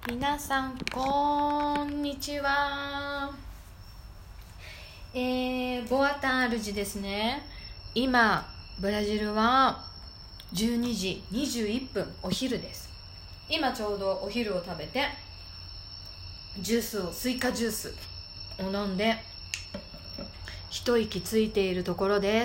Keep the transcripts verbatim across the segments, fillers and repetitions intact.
皆さんこんにちは。えー、ボアタールジですね。今ブラジルはじゅうにじにじゅういっぷん、お昼です。今ちょうどお昼を食べてジュースをスイカジュースを飲んで一息ついているところです。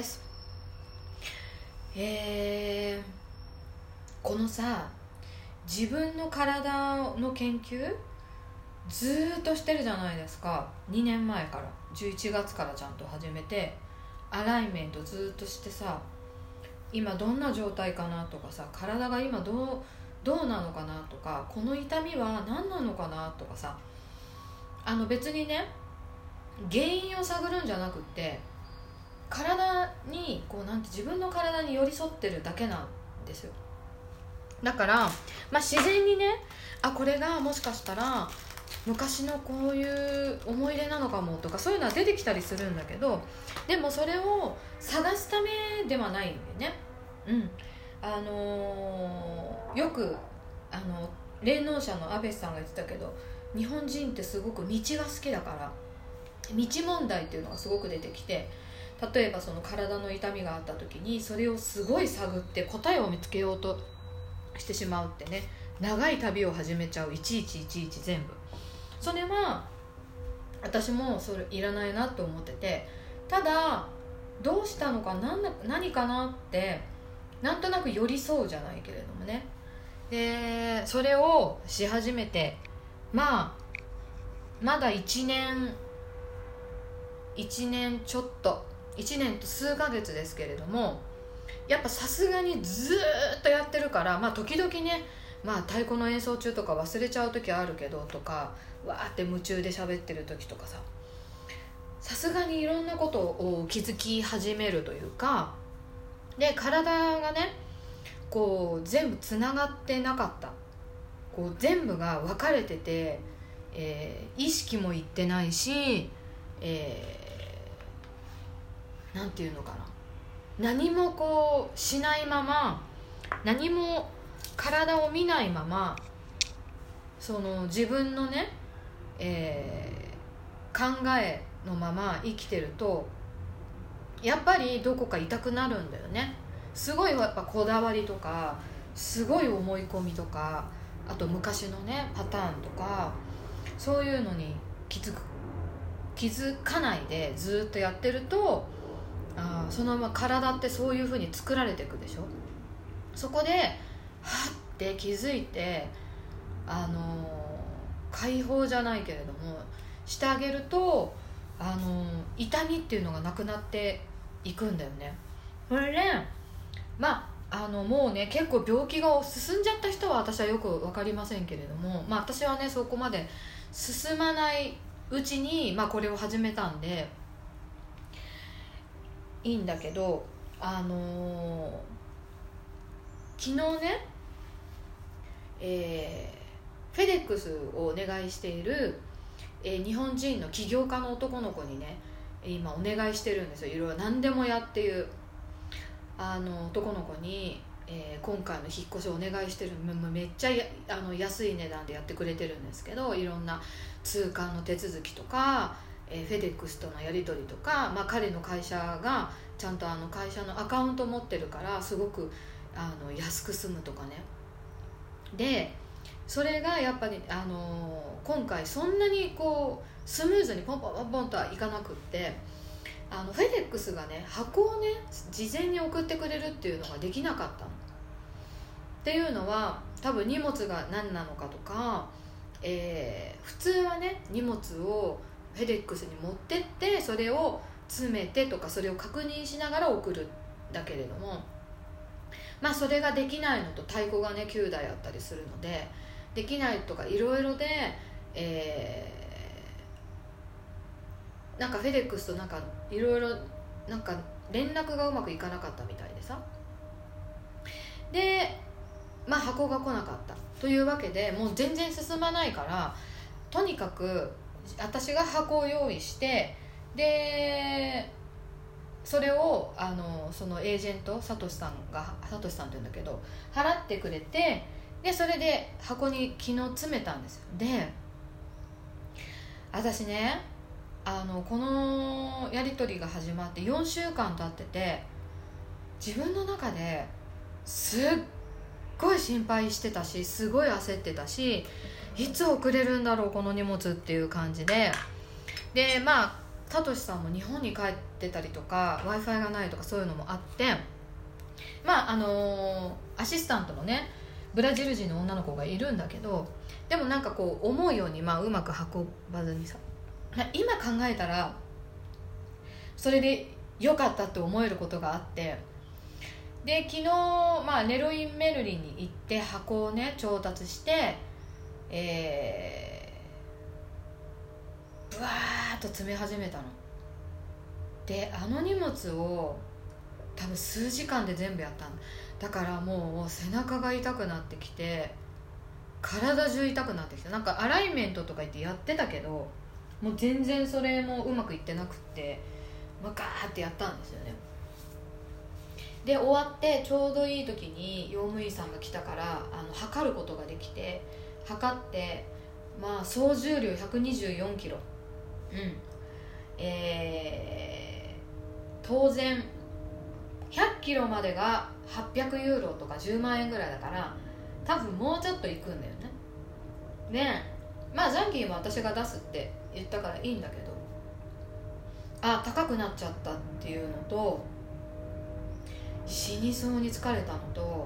えー、このさ自分の体の研究ずーっとしてるじゃないですか。にねんまえからじゅういちがつからちゃんと始めてアライメントずーっとしてさ、今どんな状態かなとかさ、体が今どうどうなのかなとか、この痛みは何なのかなとかさ、あの別にね原因を探るんじゃなくって体にこうなんて自分の体に寄り添ってるだけなんですよ。だから、まあ、自然にね、あこれがもしかしたら昔のこういう思い出なのかもとかそういうのは出てきたりするんだけど、でもそれを探すためではないんだよね。うんあのー、よくあの霊能者の安倍さんが言ってたけど、日本人ってすごく道が好きだから道問題っていうのがすごく出てきて、例えばその体の痛みがあった時にそれをすごい探って答えを見つけようとしてしまうってね、長い旅を始めちゃう。いちいちいちいち全部それは私もそれいらないなと思ってて、ただどうしたのか何な何かなってなんとなく寄り添うじゃないけれどもね。でそれをし始めてまあまだいちねんいちねんちょっといちねんと数ヶ月ですけれども、やっぱさすがにずーっとやってるから、まあ時々ね、まあ太鼓の演奏中とか忘れちゃう時あるけどとか、わーって夢中で喋ってる時とかさ、さすがにいろんなことを気づき始めるというか、で体がねこう全部つながってなかった、こう全部が分かれてて、えー、意識もいってないし、えー、なんていうのかな、何もこうしないまま、何も体を見ないまま、その自分のね、えー、考えのまま生きてるとやっぱりどこか痛くなるんだよね。すごいやっぱこだわりとかすごい思い込みとか、あと昔のねパターンとか、そういうのに気づく気づかないでずっとやってると、あそのまま体ってそういう風に作られていくでしょ。そこではって気づいて、あの解放じゃないけれどもしてあげると、あの痛みっていうのがなくなっていくんだよね。それでまああのもうね結構病気が進んじゃった人は私はよく分かりませんけれども、まあ私はねそこまで進まないうちに、まあ、これを始めたんでいいんだけど、あのー、昨日ね、えー、フェデックスをお願いしている、えー、日本人の起業家の男の子にね今お願いしてるんですよ。いろいろ何でもやっていうあの男の子に、えー、今回の引っ越しをお願いしてる。めっちゃやあの安い値段でやってくれてるんですけど、いろんな通関の手続きとか、えー、フェデックスとのやり取りとか、まあ、彼の会社がちゃんとあの会社のアカウント持ってるからすごくあの安く済むとかね。でそれがやっぱり、あのー、今回そんなにこうスムーズにポンポンポンポンとはいかなくって、あのフェデックスがね箱をね事前に送ってくれるっていうのができなかったの。っていうのは多分荷物が何なのかとか、えー、普通はね荷物をフェデックスに持ってってそれを詰めてとかそれを確認しながら送るんだけれども、まあそれができないのと太鼓がねきゅうだいあったりするのでできないとかいろいろで、えー、なんかフェデックスとなんかいろいろなんか連絡がうまくいかなかったみたいでさ、でまあ箱が来なかったというわけでもう全然進まないから、とにかく私が箱を用意して、でそれをあのそのエージェントサトシさんがサトシさんって言うんだけど払ってくれて、 でそれで箱に昨日詰めたんですよ。で私ね、あのこのやり取りが始まってよんしゅうかん経ってて、自分の中ですっごい心配してたし、すごい焦ってたし、いつ送れるんだろうこの荷物っていう感じで、でまあサトシさんも日本に帰ってたりとか w i f i がないとかそういうのもあって、まああのー、アシスタントのねブラジル人の女の子がいるんだけど、でもなんかこう思うように、まあ、うまく運ばずにさ、今考えたらそれで良かったって思えることがあって、で昨日、まあ、レロイン・メルリンに行って箱をね調達して、えー、ブワーッと詰め始めたので、あの荷物を多分数時間で全部やったのだから、もう背中が痛くなってきて、体中痛くなってきた。なんかアライメントとか言ってやってたけど、もう全然それもうまくいってなくって、まあ、ガーってやったんですよね。で終わってちょうどいい時に用務員さんが来たから、あの測ることができて、測って、まあ総重量ひゃくにじゅうよんキロ、うんえー、当然ひゃっキロまでがはっぴゃくユーロとかじゅうまんえんぐらいだから、多分もうちょっといくんだよね。でまあ残金は私が出すって言ったからいいんだけど、あ高くなっちゃったっていうのと、死にそうに疲れたのと、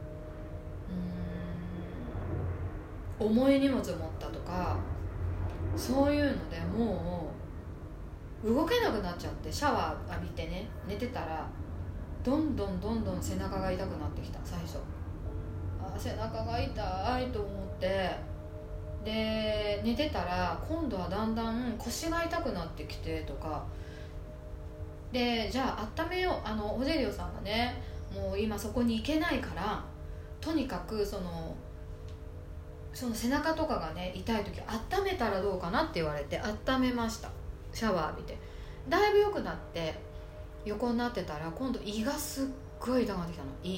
うーん重い荷物持ったとか、そういうのでもう動けなくなっちゃって、シャワー浴びてね寝てたらどんどんどんどん背中が痛くなってきた。最初あ背中が痛いと思って、で寝てたら今度はだんだん腰が痛くなってきてとかで、じゃあ温めよう、あのホジェリオさんがね、もう今そこに行けないから、とにかくそのその背中とかがね痛い時温めたらどうかなって言われて温めました。シャワー浴びてだいぶ良くなって、横になってたら今度胃がすっごい痛くなってきたの。胃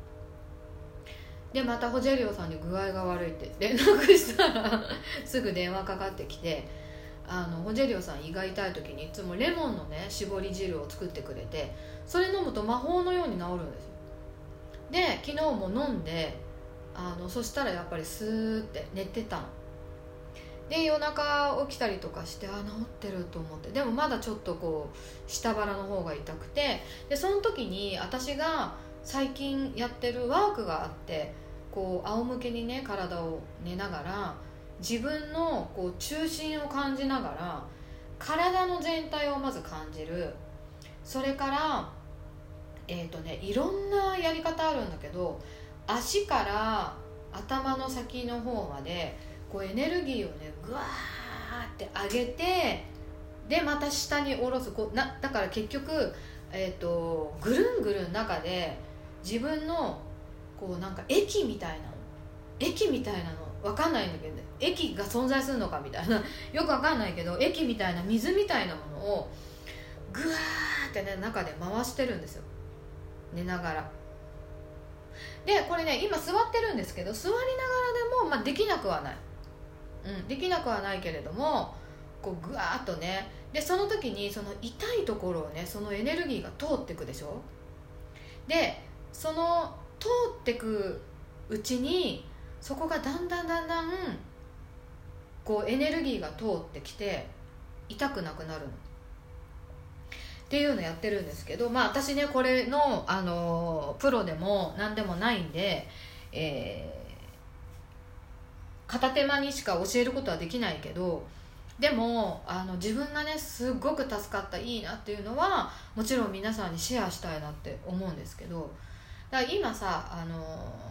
でまたホジェリオさんに具合が悪いって連絡したらすぐ電話かかってきて、あのホジェリオさん胃が痛い時にいつもレモンのね絞り汁を作ってくれて、それ飲むと魔法のように治るんですよ。で昨日も飲んで、あのそしたらやっぱりスーって寝てたので、夜中起きたりとかして、あ治ってると思って、でもまだちょっとこう下腹の方が痛くて、でその時に私が最近やってるワークがあって、こう仰向けにね体を寝ながら自分のこう中心を感じながら体の全体をまず感じる。それからえーとねいろんなやり方あるんだけど、足から頭の先の方までこうエネルギーをねグワーって上げて、でまた下に下ろす。こうなだから結局、えーとぐるんぐるん中で自分のこうなんか液みたいなの液みたいなの分かんないんだけど、ね、液が存在するのかみたいなよく分かんないけど、液みたいな水みたいなものをグワーってね中で回してるんですよ、寝ながら。でこれね今座ってるんですけど、座りながらでも、まあ、できなくはない、うん、できなくはないけれども、こうグワーッとね、でその時にその痛いところをねそのエネルギーが通ってくでしょ。でその通ってくうちにそこがだんだんだんだんこうエネルギーが通ってきて痛くなくなるのっていうのをやってるんですけど、まあ私ねこれの、あのプロでも何でもないんで、えー、片手間にしか教えることはできないけど、でもあの自分がねすごく助かった、いいなっていうのはもちろん皆さんにシェアしたいなって思うんですけど、だから今さ、あの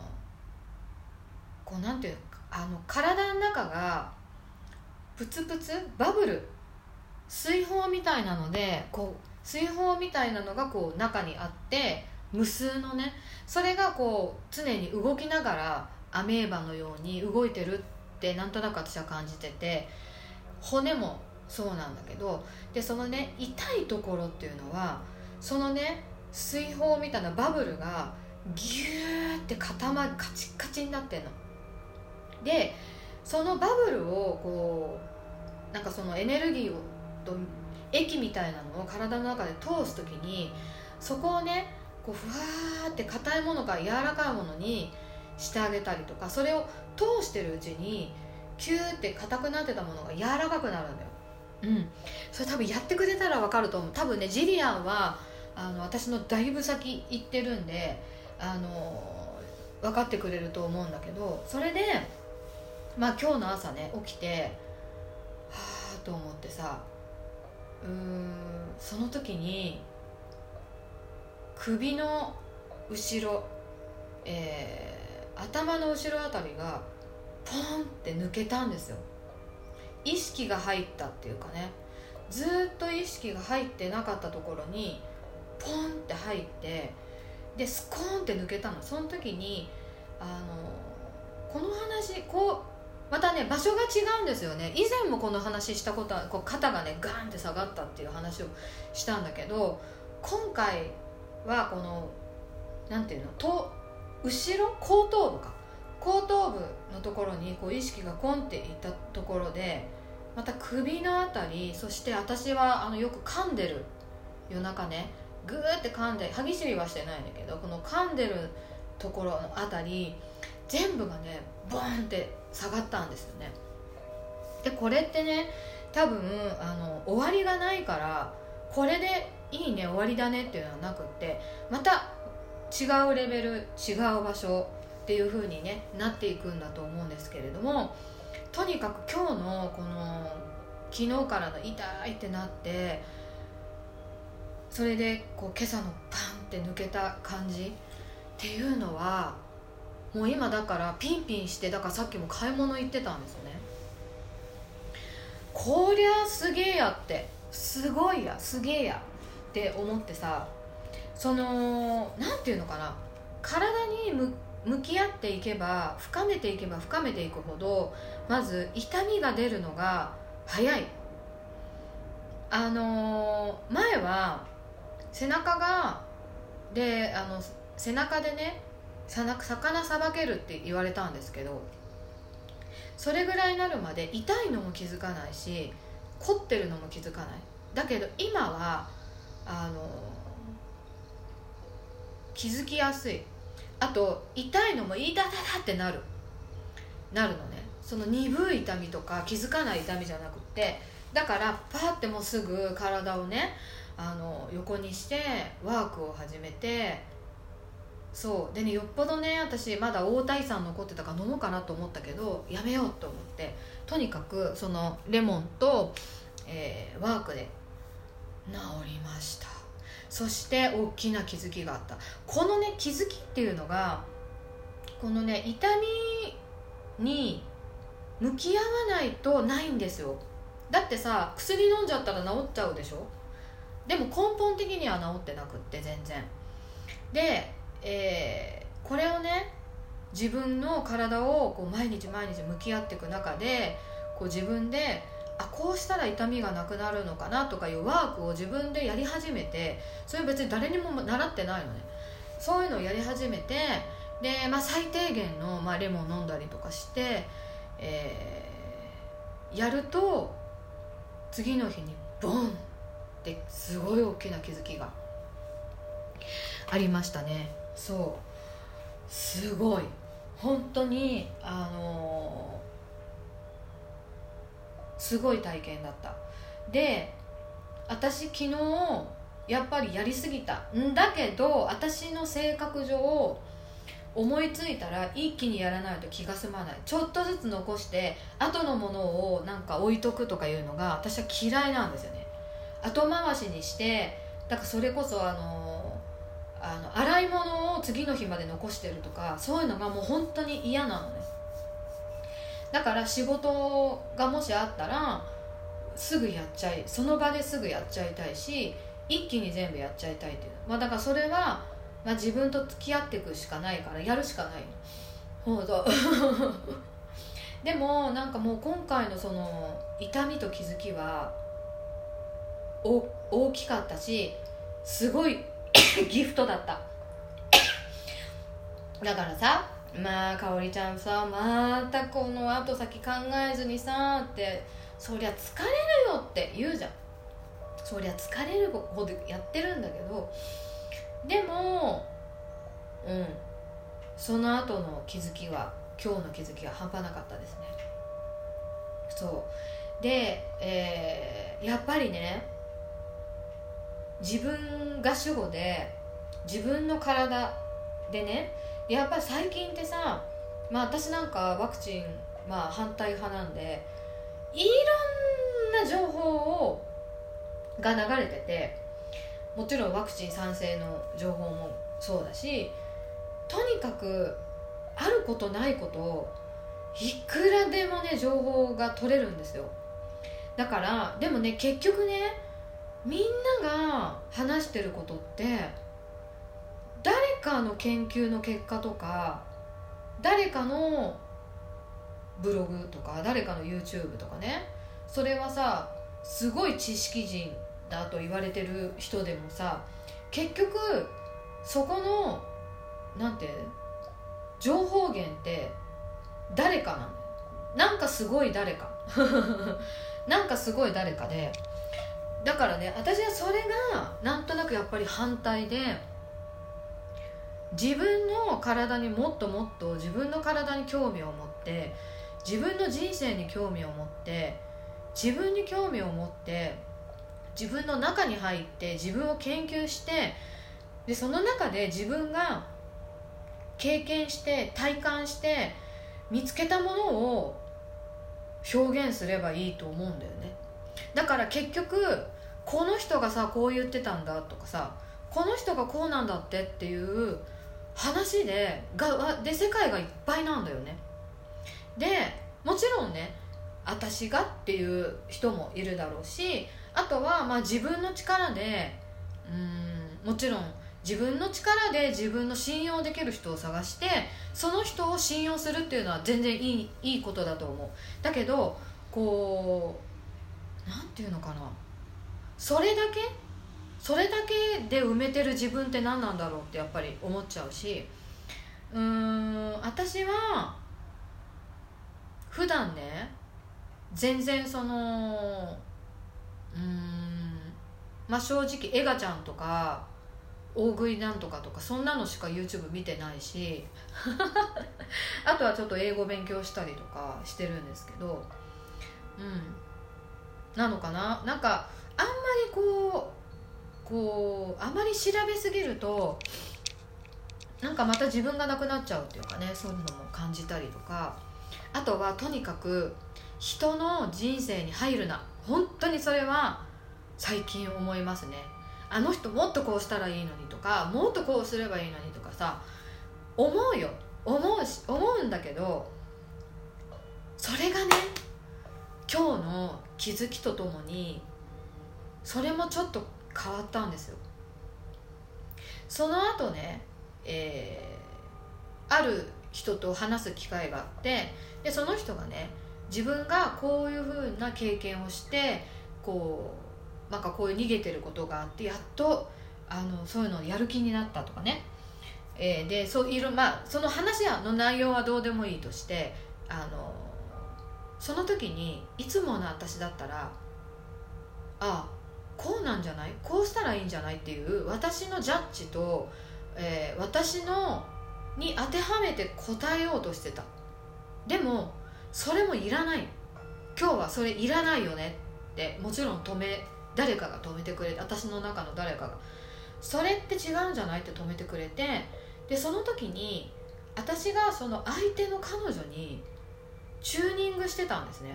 こうなんていうあの体の中がプツプツバブル水泡みたいなので、こう水泡みたいなのがこう中にあって、無数のねそれがこう常に動きながらアメーバのように動いてるってなんとなく私は感じてて、骨もそうなんだけど、でそのね痛いところっていうのはそのね水泡みたいなバブルがギューって固まる、カチッカチになってんの。 でそのバブルをこうなんかそのエネルギーをと液みたいなのを体の中で通すときに、そこをねこうふわーって硬いものから柔らかいものにしてあげたりとか、それを通してるうちにキューって硬くなってたものが柔らかくなるんだよ。うん、それ多分やってくれたら分かると思う。多分ねジリアンはあの私のだいぶ先行ってるんで、あの分かってくれると思うんだけど、それでまあ今日の朝ね起きてはーと思ってさ、うーんその時に首の後ろ、えー、頭の後ろあたりがポンって抜けたんですよ。意識が入ったっていうかね、ずっと意識が入ってなかったところにポンって入って、でスコーンって抜けたの。その時にあのこの話こうまたね場所が違うんですよね。以前もこの話したことはこう肩がねガーンって下がったっていう話をしたんだけど、今回はこのなんていうのと後ろ後頭部か後頭部のところにこう意識がコンっていったところで、また首のあたり、そして私はあのよく噛んでる夜中ねグーって噛んで、歯ぎしりはしてないんだけど、この噛んでるところのあたり全部がねボーンって下がったんですよね。でこれってね多分あの終わりがないから、これでいいね終わりだねっていうのはなくって、また違うレベル違う場所っていう風にねなっていくんだと思うんですけれども、とにかく今日のこの昨日からの痛いってなって、それでこう今朝のパンって抜けた感じっていうのはもう今だからピンピンして、だからさっきも買い物行ってたんですよね。こりゃすげえやって、すごいやすげえやって思ってさ、そのなんていうのかな、体に向向き合っていけば深めていけば深めていくほど、まず痛みが出るのが早い。あのー、前は背中がであの背中でね魚さばけるって言われたんですけど、それぐらいになるまで痛いのも気づかないし凝ってるのも気づかない。だけど今はあの気づきやすい。あと痛いのも痛だだってなるなるのね。その鈍い痛みとか気づかない痛みじゃなくって、だからパーってもうすぐ体をねあの横にしてワークを始めて、そうでね、よっぽどね私まだ大体酸残ってたから飲もうかなと思ったけどやめようと思って、とにかくそのレモンと、えー、ワークで治りました。そして大きな気づきがあった。このね気づきっていうのが、このね痛みに向き合わないとないんですよ。だってさ薬飲んじゃったら治っちゃうでしょ。でも根本的には治ってなくって全然で、えー、これをね自分の体をこう毎日毎日向き合っていく中で、こう自分であこうしたら痛みがなくなるのかなとかいうワークを自分でやり始めて、それ別に誰にも習ってないのね。そういうのをやり始めて、で、まあ、最低限の、まあ、レモン飲んだりとかして、えー、やると次の日にボンってすごい大きな気づきがありましたね。そうすごい本当にあのーすごい体験だった。で私昨日やっぱりやりすぎたんだけど、私の性格上思いついたら一気にやらないと気が済まない。ちょっとずつ残して後のものをなんか置いとくとかいうのが私は嫌いなんですよね。後回しにして、だからそれこそあのあの洗い物を次の日まで残してるとか、そういうのがもう本当に嫌なのね。だから仕事がもしあったらすぐやっちゃい、その場ですぐやっちゃいたいし、一気に全部やっちゃいたいっていう、まあ、だからそれは、まあ、自分と付き合っていくしかないからやるしかないの。ほうぞでもなんかもう今回のその痛みと気づきはお大きかったし、すごいギフトだっただからさ、 まあかおりちゃんさ、またこの後先考えずにさって、そりゃ疲れるよって言うじゃん。そりゃ疲れるほどやってるんだけど、でもうんその後の気づきは、今日の気づきは半端なかったですね。そうで、えー、やっぱりね、自分が主語で自分の体でね、やっぱり最近ってさ、まあ私なんかワクチン、まあ、反対派なんで、いろんな情報をが流れてて、もちろんワクチン賛成の情報もそうだし、とにかくあることないこといくらでもね情報が取れるんですよ。だからでもね、結局ね、みんなが話してることって誰かの研究の結果とか、誰かのブログとか、誰かの YouTube とかね、それはさ、すごい知識人だと言われてる人でもさ、結局そこのなんて情報源って誰かなの。なんかすごい誰かなんかすごい誰かで、だからね、私はそれがなんとなくやっぱり反対で、自分の体にもっともっと自分の体に興味を持って、自分の人生に興味を持って、自分に興味を持って自分の中に入って自分を研究して、でその中で自分が経験して体感して見つけたものを表現すればいいと思うんだよね。だから結局この人がさこう言ってたんだとかさ、この人がこうなんだってっていう話でがで世界がいっぱいなんだよね。でもちろんね、私がっていう人もいるだろうし、あとはまあ自分の力で、うーんもちろん自分の力で自分の信用できる人を探して、その人を信用するっていうのは全然いい、いいことだと思う。だけどこうなんていうのかな、それだけそれだけで埋めてる自分って何なんだろうってやっぱり思っちゃうし、うーん私は普段ね、全然そのうーんまあ正直エガちゃんとか大食いなんとかとかそんなのしか YouTube 見てないしあとはちょっと英語勉強したりとかしてるんですけど、うんなのかな。なんかあんまりこうこうあまり調べすぎるとなんかまた自分がなくなっちゃうっていうかね、そういうのも感じたりとか、あとはとにかく人の人生に入るな、本当にそれは最近思いますね。あの人もっとこうしたらいいのにとか、もっとこうすればいいのにとかさ思うよ、思うし思うんだけど、それがね今日の気づきとともにそれもちょっと変わったんですよ。その後ね、えー、ある人と話す機会があって、でその人がね、自分がこういう風な経験をしてこうなんかこういう逃げてることがあって、やっとあのそういうのをやる気になったとかね、えー、でそういろ、まあ、その話の内容はどうでもいいとして、あのその時にいつもの私だったら、あこうなんじゃない、こうしたらいいんじゃないっていう私のジャッジと、えー、私のに当てはめて答えようとしてた。でもそれもいらない、今日はそれいらないよねって、もちろん止め誰かが止めてくれて、私の中の誰かがそれって違うんじゃないって止めてくれて、でその時に私がその相手の彼女にチューニングしてたんですね。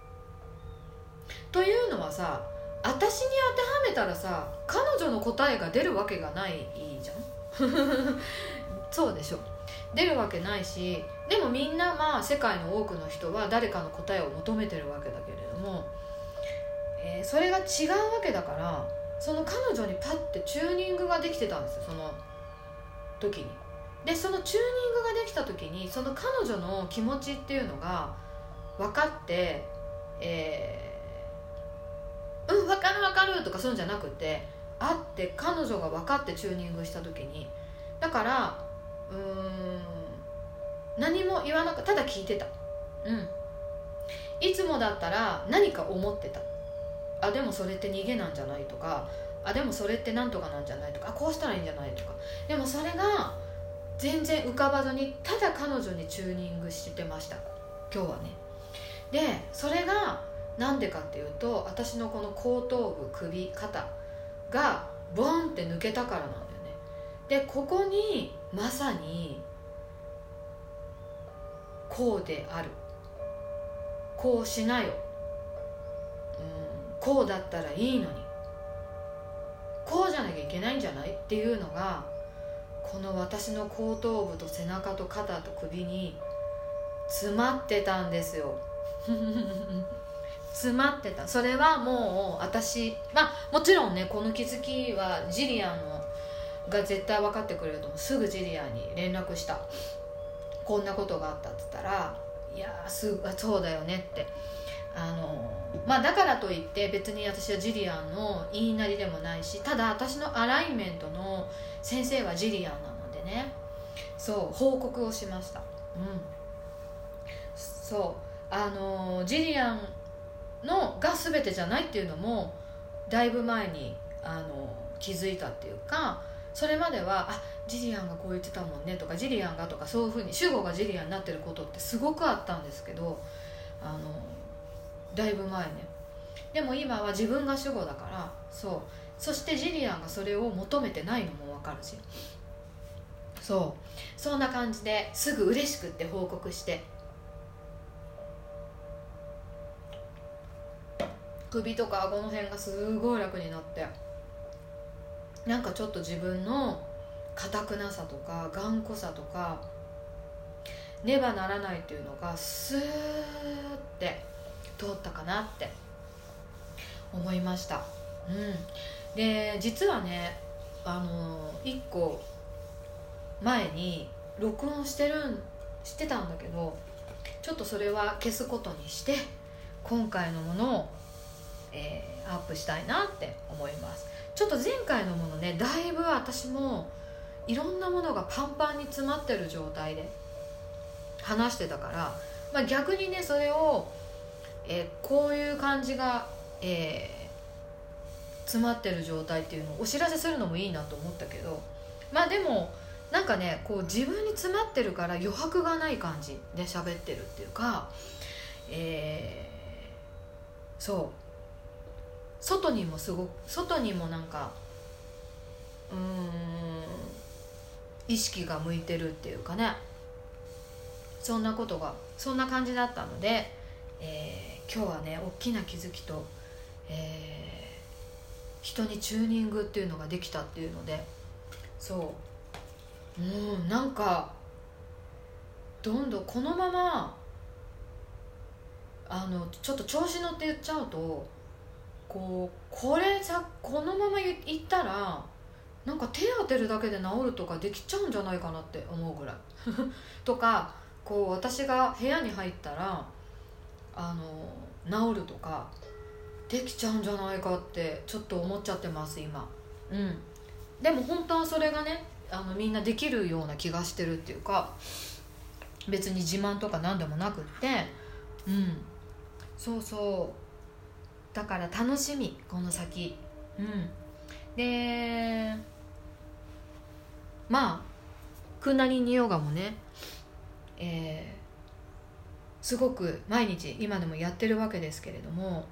というのはさ、私に当てはめたらさ彼女の答えが出るわけがないじゃんそうでしょ、出るわけないし、でもみんなまあ世界の多くの人は誰かの答えを求めてるわけだけれども、えー、それが違うわけだから、その彼女にパッてチューニングができてたんですよ、その時に。でそのチューニングができた時に、その彼女の気持ちっていうのが分かって、えー、うん分かる分かるとかそういうんじゃなくて、あって彼女が分かってチューニングした時に、だからうーん何も言わなくただ聞いてた。うんいつもだったら何か思ってた。あでもそれって逃げなんじゃないとか、あでもそれってなんとかなんじゃないとか、あこうしたらいいんじゃないとか、でもそれが全然浮かばずにただ彼女にチューニングしてました今日はね。でそれがなんでかっていうと、私のこの後頭部、首、肩がボンって抜けたからなんだよね。でここにまさにこうである、こうしなよ、うん、こうだったらいいのにこうじゃなきゃいけないんじゃないっていうのが、この私の後頭部と背中と肩と首に詰まってたんですよ詰まってた。それはもう私、まあもちろんねこの気づきはジリアンのが絶対分かってくれると思う。すぐジリアンに連絡した。こんなことがあったって言ったら、いやすそうだよねって、あのまあだからといって別に私はジリアンの言いなりでもないし、ただ私のアライメントの先生はジリアンなのでね、そう報告をしました。うんそうあのジリアンのが全てじゃないっていうのもだいぶ前にあの気づいたっていうか、それまではあジリアンがこう言ってたもんねとか、ジリアンがとか、そういうふうに主語がジリアンになってることってすごくあったんですけど、あのだいぶ前ね。でも今は自分が主語だから、そうそしてジリアンがそれを求めてないのも分かるし、そうそんな感じですぐ嬉しくって報告して、首とか顎の辺がすごい楽になって、なんかちょっと自分の硬くなさとか頑固さとかねばならないっていうのがスーって通ったかなって思いました。うんで実はねあのいっこ前に録音してるんしてたんだけど、ちょっとそれは消すことにして今回のものを、えー、アップしたいなって思います。ちょっと前回のものね、だいぶ私もいろんなものがパンパンに詰まってる状態で話してたから、まあ、逆にねそれを、えー、こういう感じが、えー、詰まってる状態っていうのをお知らせするのもいいなと思ったけど、まあでもなんかねこう自分に詰まってるから余白がない感じで喋ってるっていうか、えー、そう外にもすごく外にもなんかうーん意識が向いてるっていうかね、そんなことがそんな感じだったので、えー、今日はね大きな気づきと、えー、人にチューニングっていうのができたっていうので、そううんなんかどんどんこのままあのちょっと調子乗って言っちゃうと、こうこれさこのままいったらなんか手当てるだけで治るとかできちゃうんじゃないかなって思うぐらいとか、こう私が部屋に入ったらあの治るとかできちゃうんじゃないかってちょっと思っちゃってます今。うんでも本当はそれがねあのみんなできるような気がしてるっていうか、別に自慢とか何でもなくって、うんそうそうだから楽しみこの先。うんでまあクンダリニヨガもね、えー、すごく毎日今でもやってるわけですけれども、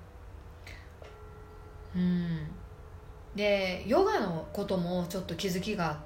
うんでヨガのこともちょっと気づきがあって、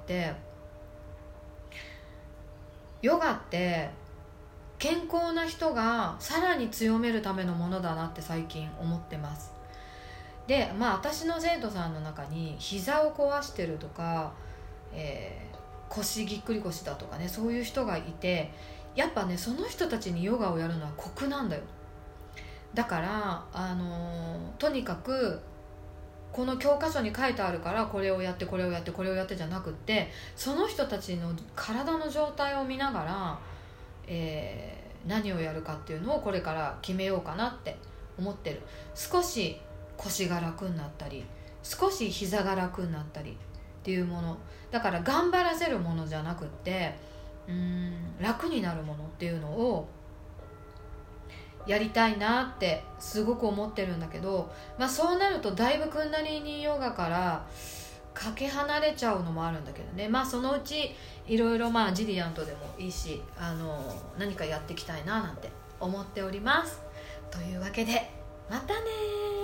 ヨガって健康な人がさらに強めるためのものだなって最近思ってます。でまあ私の生徒さんの中に膝を壊してるとか、えー、腰ぎっくり腰だとかね、そういう人がいて、やっぱねその人たちにヨガをやるのは酷なんだよ。だからあのー、とにかくこの教科書に書いてあるからこれをやってこれをやってこれをやってじゃなくって、その人たちの体の状態を見ながら、えー、何をやるかっていうのをこれから決めようかなって思ってる。少し腰が楽になったり少し膝が楽になったりっていうものだから、頑張らせるものじゃなくって、 うーん楽になるものっていうのをやりたいなってすごく思ってるんだけど、まあ、そうなるとだいぶクンダリーニヨガからかけ離れちゃうのもあるんだけどね。まあそのうちいろいろまあジリアンとでもいいし、あの何かやっていきたいななんて思っております。というわけでまたね。